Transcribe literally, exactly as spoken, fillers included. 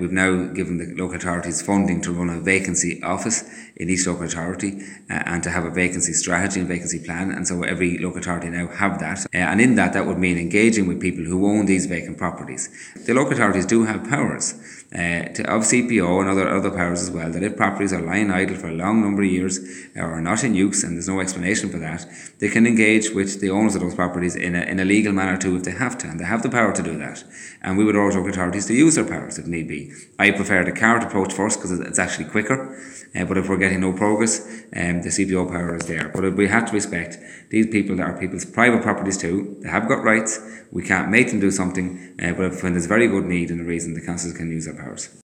we've now given the local authorities funding to run a vacancy office in each local authority uh, and to have a vacancy strategy and vacancy plan, and so every local authority now have that. Uh, and in that, that would mean engaging with people who own these vacant properties. The local authorities do have powers uh, to, of C P O and other, other powers as well, that if properties are lying idle for a long number of years or are not in use and there's no explanation for that, they can engage with the owners of those properties in a, in a legal manner too if they have to, and they have the power to do that. And we would urge local authorities to use their powers if need be. I prefer the card approach first because it's actually quicker, uh, but if we're getting no progress, um, the C P O power is there. But we have to respect these people that are people's private properties too. They have got rights. We can't make them do something, uh, but when there's very good need and a reason, the councils can use their powers.